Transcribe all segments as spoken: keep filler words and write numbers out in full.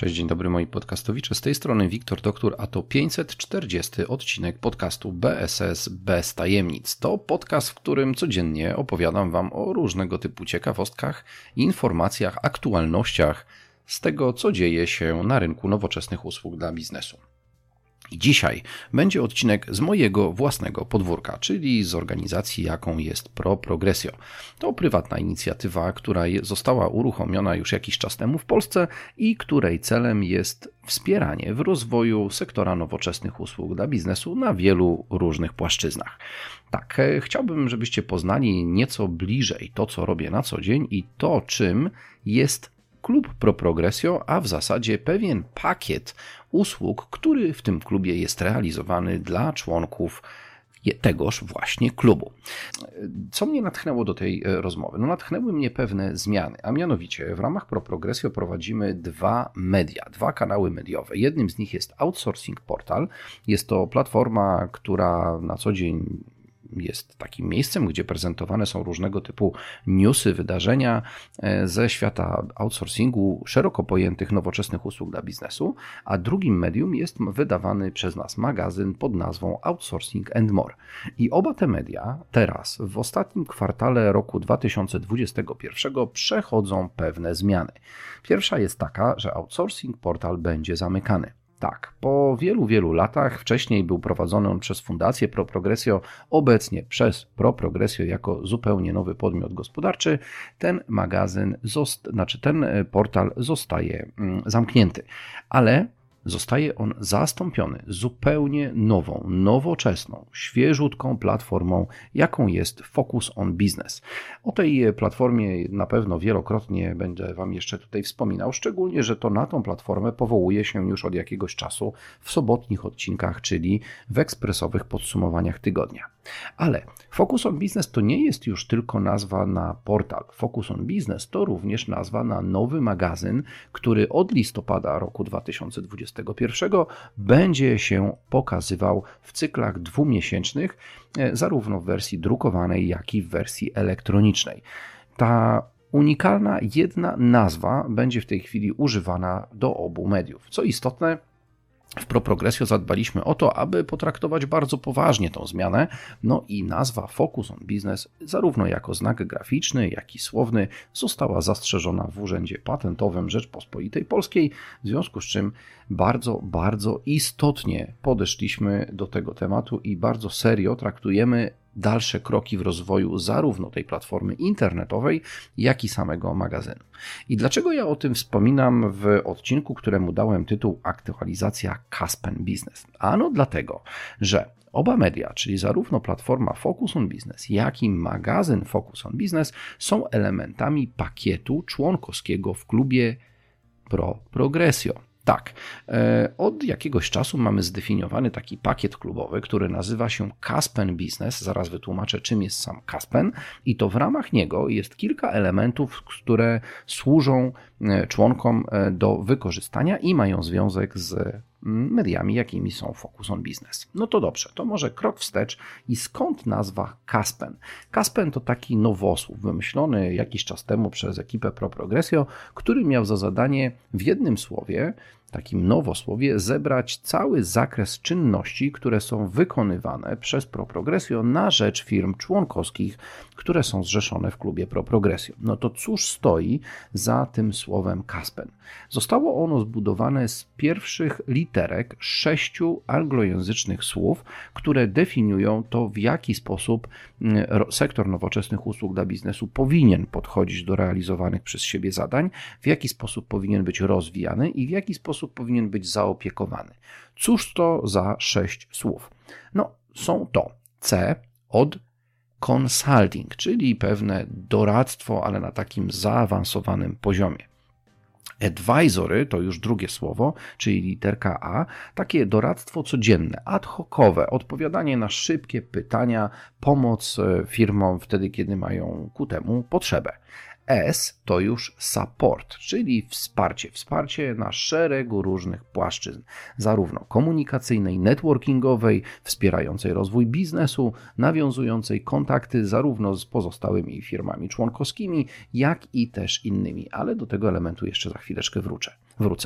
Cześć, dzień dobry moi podcastowicze, z tej strony Wiktor Doktor, a to pięćset czterdziesty odcinek podcastu B S S bez tajemnic. To podcast, w którym codziennie opowiadam Wam o różnego typu ciekawostkach, informacjach, aktualnościach z tego, co dzieje się na rynku nowoczesnych usług dla biznesu. I dzisiaj będzie odcinek z mojego własnego podwórka, czyli z organizacji, jaką jest ProProgresio. To prywatna inicjatywa, która została uruchomiona już jakiś czas temu w Polsce i której celem jest wspieranie w rozwoju sektora nowoczesnych usług dla biznesu na wielu różnych płaszczyznach. Tak, chciałbym, żebyście poznali nieco bliżej to, co robię na co dzień i to, czym jest klub ProProgresio, a w zasadzie pewien pakiet usług, który w tym klubie jest realizowany dla członków tegoż właśnie klubu. Co mnie natchnęło do tej rozmowy? No natchnęły mnie pewne zmiany, a mianowicie w ramach ProProgresio prowadzimy dwa media, dwa kanały mediowe. Jednym z nich jest Outsourcing Portal. Jest to platforma, która na co dzień jest takim miejscem, gdzie prezentowane są różnego typu newsy, wydarzenia ze świata outsourcingu, szeroko pojętych nowoczesnych usług dla biznesu, a drugim medium jest wydawany przez nas magazyn pod nazwą Outsourcing and More. I oba te media teraz, w ostatnim kwartale roku dwa tysiące dwudziestego pierwszego przechodzą pewne zmiany. Pierwsza jest taka, że Outsourcing Portal będzie zamykany. Tak, po wielu, wielu latach, wcześniej był prowadzony on przez Fundację ProProgresio, obecnie przez ProProgresio jako zupełnie nowy podmiot gospodarczy, ten magazyn, zost- znaczy ten portal zostaje zamknięty, ale zostaje on zastąpiony zupełnie nową, nowoczesną, świeżutką platformą, jaką jest Focus on Business. O tej platformie na pewno wielokrotnie będę Wam jeszcze tutaj wspominał, szczególnie, że to na tą platformę powołuje się już od jakiegoś czasu w sobotnich odcinkach, czyli w ekspresowych podsumowaniach tygodnia. Ale Focus on Business to nie jest już tylko nazwa na portal. Focus on Business to również nazwa na nowy magazyn, który od listopada roku dwa tysiące dwudziestego pierwszego będzie się pokazywał w cyklach dwumiesięcznych, zarówno w wersji drukowanej, jak i w wersji elektronicznej. Ta unikalna jedna nazwa będzie w tej chwili używana do obu mediów. Co istotne, w ProProgresio zadbaliśmy o to, aby potraktować bardzo poważnie tą zmianę, no i nazwa Focus on Business, zarówno jako znak graficzny, jak i słowny, została zastrzeżona w Urzędzie Patentowym Rzeczpospolitej Polskiej, w związku z czym bardzo, bardzo istotnie podeszliśmy do tego tematu i bardzo serio traktujemy dalsze kroki w rozwoju zarówno tej platformy internetowej, jak i samego magazynu. I dlaczego ja o tym wspominam w odcinku, któremu dałem tytuł Aktualizacja Caspen Business? Ano dlatego, że oba media, czyli zarówno platforma Focus on Business, jak i magazyn Focus on Business są elementami pakietu członkowskiego w klubie ProProgresio. Tak, od jakiegoś czasu mamy zdefiniowany taki pakiet klubowy, który nazywa się Caspen Business. Zaraz wytłumaczę, czym jest sam Caspen, i to w ramach niego jest kilka elementów, które służą członkom do wykorzystania i mają związek z mediami, jakimi są Focus on Business. No to dobrze, to może krok wstecz i skąd nazwa Caspen? Caspen to taki nowosłów wymyślony jakiś czas temu przez ekipę ProProgresio, który miał za zadanie w jednym słowie, takim nowosłowie, zebrać cały zakres czynności, które są wykonywane przez ProProgresio na rzecz firm członkowskich, które są zrzeszone w klubie ProProgresio. No to cóż stoi za tym słowem Caspen? Zostało ono zbudowane z pierwszych literek sześciu anglojęzycznych słów, które definiują to, w jaki sposób sektor nowoczesnych usług dla biznesu powinien podchodzić do realizowanych przez siebie zadań, w jaki sposób powinien być rozwijany i w jaki sposób powinien być zaopiekowany. Cóż to za sześć słów? No, są to C od consulting, czyli pewne doradztwo, ale na takim zaawansowanym poziomie. Advisory to już drugie słowo, czyli literka A, takie doradztwo codzienne, ad hocowe, odpowiadanie na szybkie pytania, pomoc firmom wtedy, kiedy mają ku temu potrzebę. S to już support, czyli wsparcie. Wsparcie na szeregu różnych płaszczyzn, zarówno komunikacyjnej, networkingowej, wspierającej rozwój biznesu, nawiązującej kontakty zarówno z pozostałymi firmami członkowskimi, jak i też innymi, ale do tego elementu jeszcze za chwileczkę wrócę. wrócę.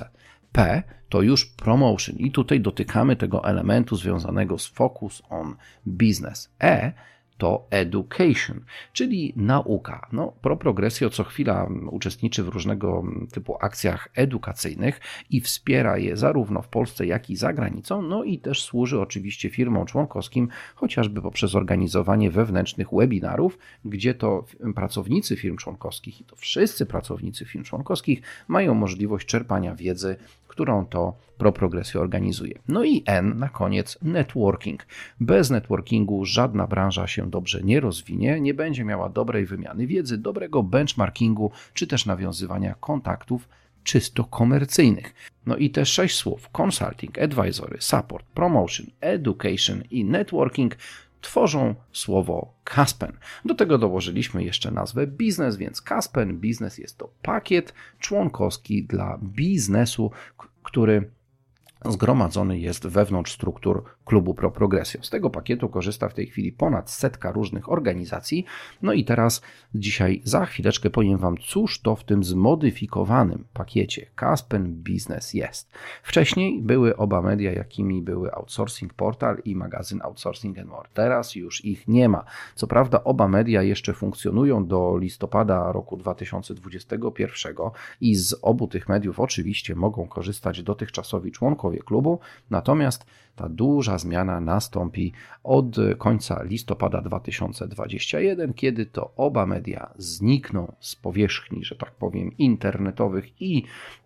P to już promotion i tutaj dotykamy tego elementu związanego z focus on business. E to education, czyli nauka. No, Pro Progressio co chwila uczestniczy w różnego typu akcjach edukacyjnych i wspiera je zarówno w Polsce, jak i za granicą, no i też służy oczywiście firmom członkowskim, chociażby poprzez organizowanie wewnętrznych webinarów, gdzie to pracownicy firm członkowskich i to wszyscy pracownicy firm członkowskich mają możliwość czerpania wiedzy, którą to Pro Progressio organizuje. No i N na koniec networking. Bez networkingu żadna branża się dobrze nie rozwinie, nie będzie miała dobrej wymiany wiedzy, dobrego benchmarkingu, czy też nawiązywania kontaktów czysto komercyjnych. No i te sześć słów: consulting, advisory, support, promotion, education i networking tworzą słowo Caspen. Do tego dołożyliśmy jeszcze nazwę biznes, więc Caspen Business jest to pakiet członkowski dla biznesu, który zgromadzony jest wewnątrz struktur klubu Pro Progressio. Z tego pakietu korzysta w tej chwili ponad setka różnych organizacji. No i teraz dzisiaj za chwileczkę powiem Wam, cóż to w tym zmodyfikowanym pakiecie Caspen Business jest. Wcześniej były oba media, jakimi były Outsourcing Portal i magazyn Outsourcing and More. Teraz już ich nie ma. Co prawda oba media jeszcze funkcjonują do listopada roku dwa tysiące dwudziestego pierwszego i z obu tych mediów oczywiście mogą korzystać dotychczasowi członkowie klubu, natomiast ta duża zmiana nastąpi od końca listopada dwa tysiące dwudziestego pierwszego, kiedy to oba media znikną z powierzchni, że tak powiem, internetowych i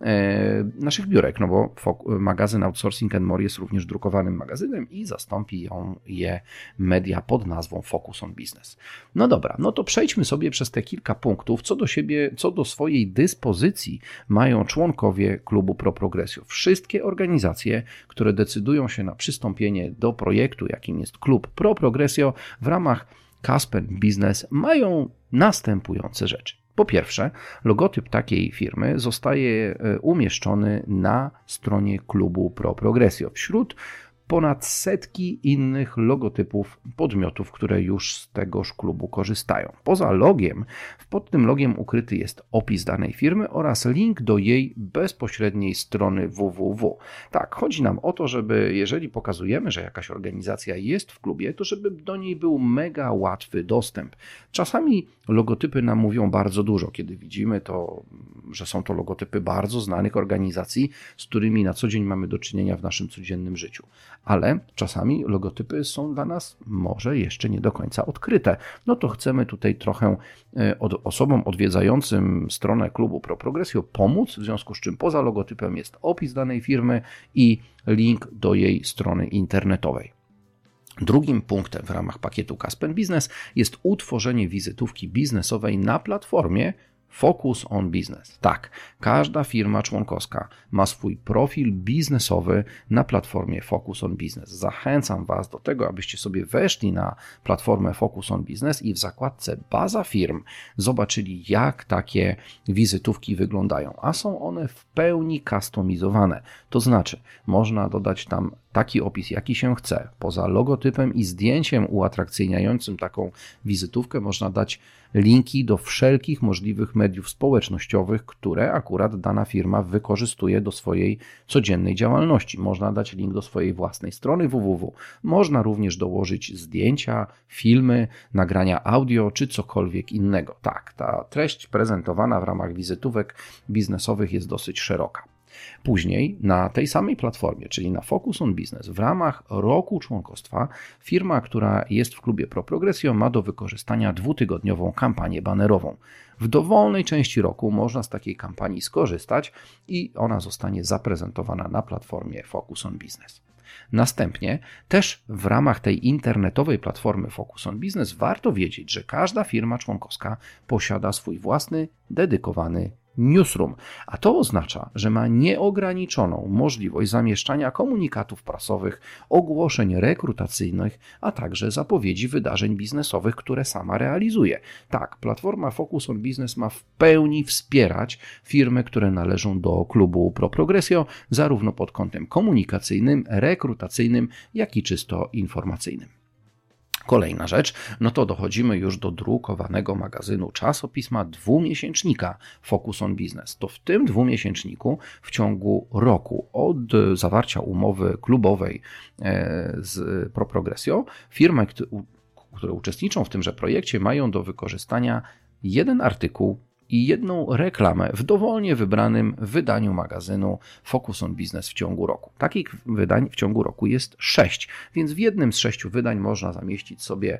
e, naszych biurek, no bo magazyn Outsourcing and More jest również drukowanym magazynem i zastąpi ją je media pod nazwą Focus on Business. No dobra, no to przejdźmy sobie przez te kilka punktów, co do siebie, co do swojej dyspozycji mają członkowie klubu Pro Progressio. Wszystkie organizacje, które decydują się na przystąpienie do projektu, jakim jest klub Pro Progressio, w ramach Caspen Business mają następujące rzeczy. Po pierwsze, logotyp takiej firmy zostaje umieszczony na stronie klubu Pro Progressio wśród ponad setki innych logotypów podmiotów, które już z tegoż klubu korzystają. Poza logiem, pod tym logiem ukryty jest opis danej firmy oraz link do jej bezpośredniej strony www. Tak, chodzi nam o to, żeby jeżeli pokazujemy, że jakaś organizacja jest w klubie, to żeby do niej był mega łatwy dostęp. Czasami logotypy nam mówią bardzo dużo, kiedy widzimy to, że są to logotypy bardzo znanych organizacji, z którymi na co dzień mamy do czynienia w naszym codziennym życiu. Ale czasami logotypy są dla nas może jeszcze nie do końca odkryte. No to chcemy tutaj trochę od osobom odwiedzającym stronę klubu Pro Progressio pomóc, w związku z czym poza logotypem jest opis danej firmy i link do jej strony internetowej. Drugim punktem w ramach pakietu Caspen Business jest utworzenie wizytówki biznesowej na platformie Focus on Business. Tak, każda firma członkowska ma swój profil biznesowy na platformie Focus on Business. Zachęcam Was do tego, abyście sobie weszli na platformę Focus on Business i w zakładce Baza firm zobaczyli, jak takie wizytówki wyglądają, a są one w pełni kustomizowane. To znaczy, można dodać tam taki opis, jaki się chce. Poza logotypem i zdjęciem uatrakcyjniającym taką wizytówkę można dać linki do wszelkich możliwych mediów społecznościowych, które akurat dana firma wykorzystuje do swojej codziennej działalności. Można dać link do swojej własnej strony www. Można również dołożyć zdjęcia, filmy, nagrania audio czy cokolwiek innego. Tak, ta treść prezentowana w ramach wizytówek biznesowych jest dosyć szeroka. Później na tej samej platformie, czyli na Focus on Business, w ramach roku członkostwa firma, która jest w klubie Pro Progressio, ma do wykorzystania dwutygodniową kampanię banerową. W dowolnej części roku można z takiej kampanii skorzystać i ona zostanie zaprezentowana na platformie Focus on Business. Następnie też w ramach tej internetowej platformy Focus on Business warto wiedzieć, że każda firma członkowska posiada swój własny, dedykowany newsroom, a to oznacza, że ma nieograniczoną możliwość zamieszczania komunikatów prasowych, ogłoszeń rekrutacyjnych, a także zapowiedzi wydarzeń biznesowych, które sama realizuje. Tak, platforma Focus on Business ma w pełni wspierać firmy, które należą do klubu Pro Progressio, zarówno pod kątem komunikacyjnym, rekrutacyjnym, jak i czysto informacyjnym. Kolejna rzecz, no to dochodzimy już do drukowanego magazynu czasopisma dwumiesięcznika Focus on Business. To w tym dwumiesięczniku w ciągu roku od zawarcia umowy klubowej z ProProgresio firmy, które uczestniczą w tymże projekcie, mają do wykorzystania jeden artykuł i jedną reklamę w dowolnie wybranym wydaniu magazynu Focus on Business w ciągu roku. Takich wydań w ciągu roku jest sześć, więc w jednym z sześciu wydań można zamieścić sobie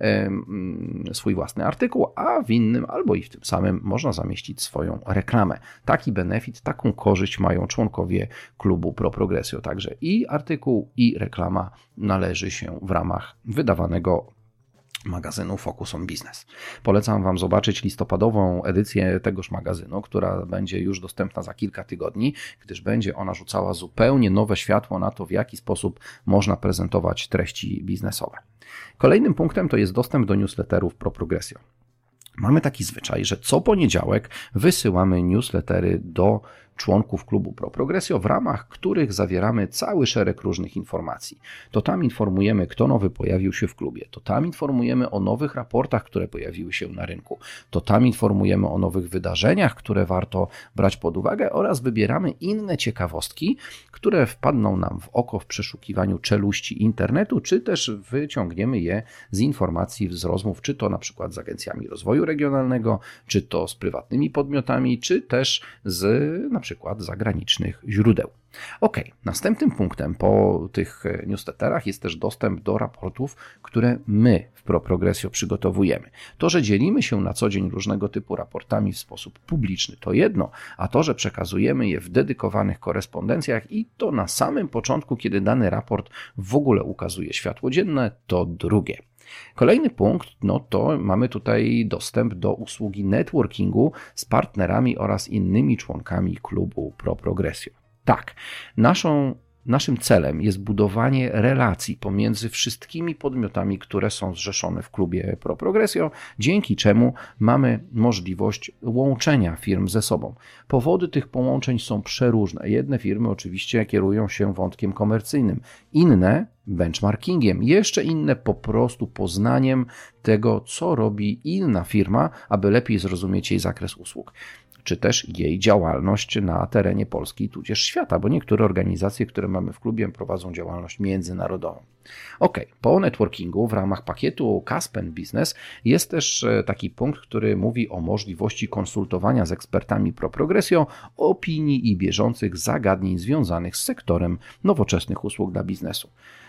swój własny artykuł, a w innym albo i w tym samym można zamieścić swoją reklamę. Taki benefit, taką korzyść mają członkowie klubu ProProgresio. Także i artykuł, i reklama należy się w ramach wydawanego magazynu Focus on Business. Polecam Wam zobaczyć listopadową edycję tegoż magazynu, która będzie już dostępna za kilka tygodni, gdyż będzie ona rzucała zupełnie nowe światło na to, w jaki sposób można prezentować treści biznesowe. Kolejnym punktem to jest dostęp do newsletterów ProProgresio. Mamy taki zwyczaj, że co poniedziałek wysyłamy newslettery do członków klubu ProProgresio, w ramach których zawieramy cały szereg różnych informacji. To tam informujemy, kto nowy pojawił się w klubie, to tam informujemy o nowych raportach, które pojawiły się na rynku, to tam informujemy o nowych wydarzeniach, które warto brać pod uwagę oraz wybieramy inne ciekawostki, które wpadną nam w oko w przeszukiwaniu czeluści internetu, czy też wyciągniemy je z informacji, z rozmów, czy to na przykład z agencjami rozwoju regionalnego, czy to z prywatnymi podmiotami, czy też z na przykład zagranicznych źródeł. Ok, następnym punktem po tych newsletterach jest też dostęp do raportów, które my w ProProgresio przygotowujemy. To, że dzielimy się na co dzień różnego typu raportami w sposób publiczny, to jedno, a to, że przekazujemy je w dedykowanych korespondencjach i to na samym początku, kiedy dany raport w ogóle ukazuje światło dzienne, to drugie. Kolejny punkt, no to mamy tutaj dostęp do usługi networkingu z partnerami oraz innymi członkami klubu ProProgresio. Tak, naszą, naszym celem jest budowanie relacji pomiędzy wszystkimi podmiotami, które są zrzeszone w klubie ProProgresio, dzięki czemu mamy możliwość łączenia firm ze sobą. Powody tych połączeń są przeróżne. Jedne firmy oczywiście kierują się wątkiem komercyjnym, inne benchmarkingiem, jeszcze inne po prostu poznaniem tego, co robi inna firma, aby lepiej zrozumieć jej zakres usług, czy też jej działalność na terenie Polski, tudzież świata, bo niektóre organizacje, które mamy w klubie, prowadzą działalność międzynarodową. Ok, po networkingu w ramach pakietu Caspen Business jest też taki punkt, który mówi o możliwości konsultowania z ekspertami ProProgresio opinii i bieżących zagadnień związanych z sektorem nowoczesnych usług dla biznesu.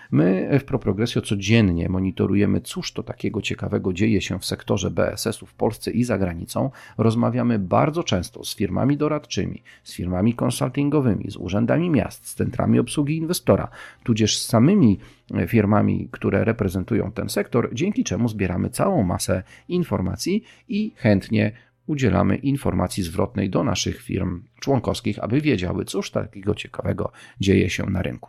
My w ProProgresio codziennie monitorujemy, cóż to takiego ciekawego dzieje się w sektorze B S S u w Polsce i za granicą. Rozmawiamy bardzo często z firmami doradczymi, z firmami konsultingowymi, z urzędami miast, z centrami obsługi inwestora, tudzież z samymi firmami, które reprezentują ten sektor, dzięki czemu zbieramy całą masę informacji i chętnie udzielamy informacji zwrotnej do naszych firm członkowskich, aby wiedziały, cóż takiego ciekawego dzieje się na rynku.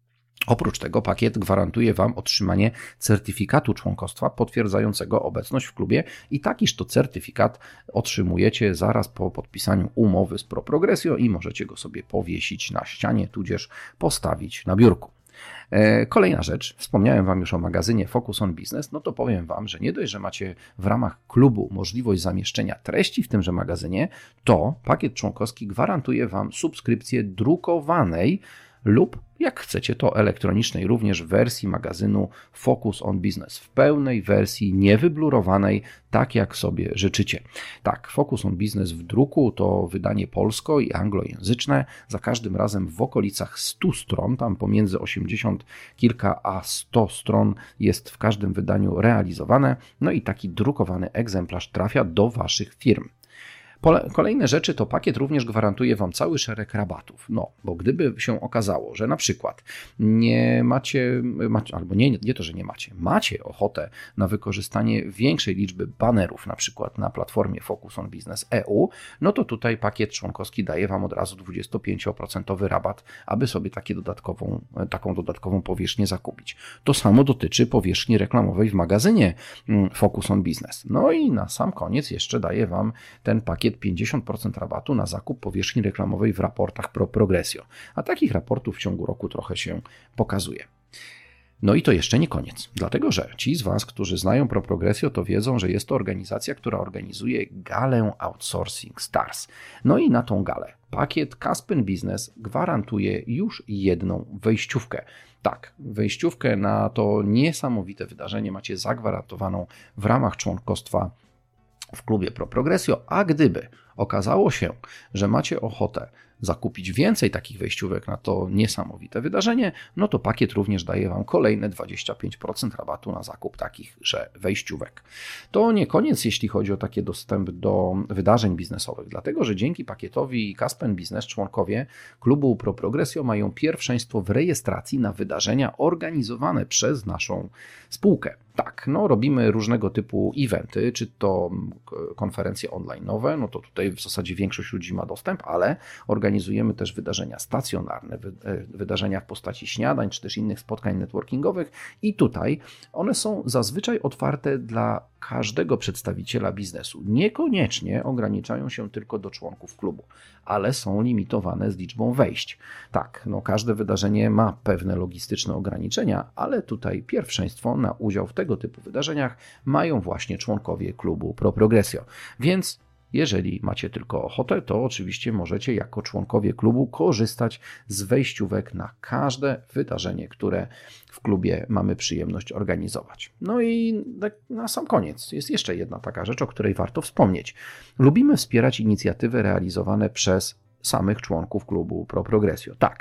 Oprócz tego pakiet gwarantuje Wam otrzymanie certyfikatu członkostwa potwierdzającego obecność w klubie i takiż to certyfikat otrzymujecie zaraz po podpisaniu umowy z ProProgresio i możecie go sobie powiesić na ścianie, tudzież postawić na biurku. Kolejna rzecz, wspomniałem Wam już o magazynie Focus on Business, no to powiem Wam, że nie dość, że macie w ramach klubu możliwość zamieszczenia treści w tymże magazynie, to pakiet członkowski gwarantuje Wam subskrypcję drukowanej lub, jak chcecie, to elektronicznej również wersji magazynu Focus on Business w pełnej wersji, niewyblurowanej, tak jak sobie życzycie. Tak, Focus on Business w druku to wydanie polsko i anglojęzyczne, za każdym razem w okolicach stu stron, tam pomiędzy osiemdziesiąt kilka a sto stron jest w każdym wydaniu realizowane, no i taki drukowany egzemplarz trafia do Waszych firm. Kolejne rzeczy to pakiet również gwarantuje Wam cały szereg rabatów. No, bo gdyby się okazało, że na przykład nie macie, macie albo nie, nie to, że nie macie, macie ochotę na wykorzystanie większej liczby banerów, na przykład na platformie Focus on Business E U, no to tutaj pakiet członkowski daje Wam od razu dwudziestopięcioprocentowy rabat, aby sobie takie dodatkową, taką dodatkową powierzchnię zakupić. To samo dotyczy powierzchni reklamowej w magazynie Focus on Business. No i na sam koniec jeszcze daje Wam ten pakiet pięćdziesiąt procent rabatu na zakup powierzchni reklamowej w raportach ProProgresio. A takich raportów w ciągu roku trochę się pokazuje. No i to jeszcze nie koniec, dlatego że ci z Was, którzy znają ProProgresio, to wiedzą, że jest to organizacja, która organizuje galę Outsourcing Stars. No i na tą galę pakiet Caspen Business gwarantuje już jedną wejściówkę. Tak, wejściówkę na to niesamowite wydarzenie macie zagwarantowaną w ramach członkostwa w klubie ProProgresio, a gdyby okazało się, że macie ochotę zakupić więcej takich wejściówek na to niesamowite wydarzenie, no to pakiet również daje Wam kolejne dwadzieścia pięć procent rabatu na zakup takichże wejściówek. To nie koniec, jeśli chodzi o taki dostęp do wydarzeń biznesowych, dlatego że dzięki pakietowi Caspen Business członkowie klubu ProProgresio mają pierwszeństwo w rejestracji na wydarzenia organizowane przez naszą spółkę. Tak, no robimy różnego typu eventy, czy to konferencje online'owe, no to tutaj w zasadzie większość ludzi ma dostęp, ale organizujemy też wydarzenia stacjonarne, wydarzenia w postaci śniadań, czy też innych spotkań networkingowych i tutaj one są zazwyczaj otwarte dla każdego przedstawiciela biznesu. Niekoniecznie ograniczają się tylko do członków klubu, ale są limitowane z liczbą wejść. Tak, no każde wydarzenie ma pewne logistyczne ograniczenia, ale tutaj pierwszeństwo na udział w tego typu wydarzeniach mają właśnie członkowie klubu ProProgresio. Więc jeżeli macie tylko ochotę, to oczywiście możecie jako członkowie klubu korzystać z wejściówek na każde wydarzenie, które w klubie mamy przyjemność organizować. No i na sam koniec jest jeszcze jedna taka rzecz, o której warto wspomnieć. Lubimy wspierać inicjatywy realizowane przez samych członków klubu ProProgresio. Tak.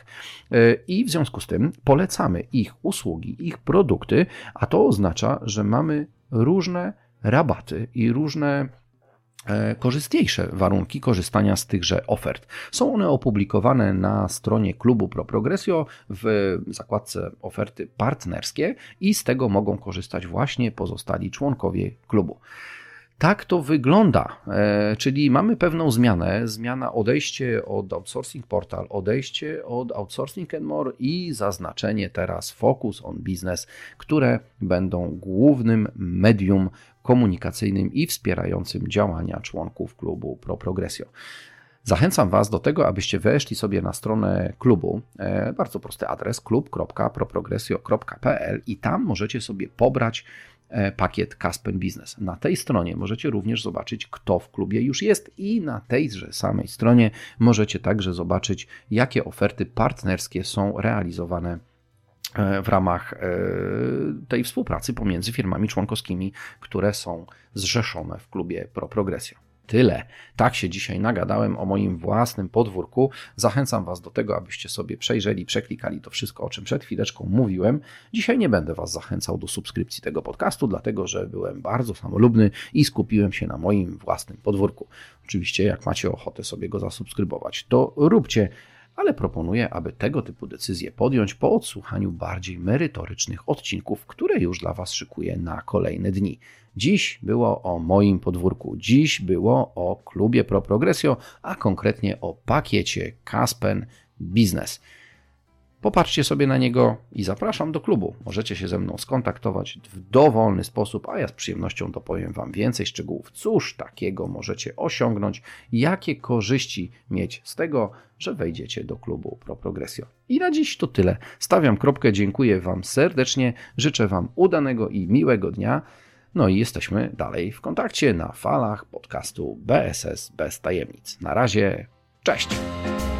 I w związku z tym polecamy ich usługi, ich produkty, a to oznacza, że mamy różne rabaty i różne korzystniejsze warunki korzystania z tychże ofert. Są one opublikowane na stronie klubu ProProgresio w zakładce oferty partnerskie i z tego mogą korzystać właśnie pozostali członkowie klubu. Tak to wygląda, czyli mamy pewną zmianę, zmiana odejście od Outsourcing Portal, odejście od Outsourcing and More i zaznaczenie teraz Focus on Business, które będą głównym medium komunikacyjnym i wspierającym działania członków klubu ProProgresio. Zachęcam Was do tego, abyście weszli sobie na stronę klubu, bardzo prosty adres klub kropka proprogresio kropka p l i tam możecie sobie pobrać pakiet Caspen Business. Na tej stronie możecie również zobaczyć, kto w klubie już jest i na tejże samej stronie możecie także zobaczyć, jakie oferty partnerskie są realizowane w ramach tej współpracy pomiędzy firmami członkowskimi, które są zrzeszone w klubie ProProgresio. Tyle. Tak się dzisiaj nagadałem o moim własnym podwórku. Zachęcam Was do tego, abyście sobie przejrzeli, przeklikali to wszystko, o czym przed chwileczką mówiłem. Dzisiaj nie będę Was zachęcał do subskrypcji tego podcastu, dlatego że byłem bardzo samolubny i skupiłem się na moim własnym podwórku. Oczywiście, jak macie ochotę sobie go zasubskrybować, to róbcie, ale proponuję, aby tego typu decyzje podjąć po odsłuchaniu bardziej merytorycznych odcinków, które już dla Was szykuję na kolejne dni. Dziś było o moim podwórku, dziś było o klubie ProProgresio, a konkretnie o pakiecie Caspen Business. Popatrzcie sobie na niego i zapraszam do klubu. Możecie się ze mną skontaktować w dowolny sposób, a ja z przyjemnością dopowiem Wam więcej szczegółów. Cóż takiego możecie osiągnąć, jakie korzyści mieć z tego, że wejdziecie do klubu ProProgresio. I na dziś to tyle. Stawiam kropkę, dziękuję Wam serdecznie, życzę Wam udanego i miłego dnia. No i jesteśmy dalej w kontakcie na falach podcastu B S S bez tajemnic. Na razie, cześć!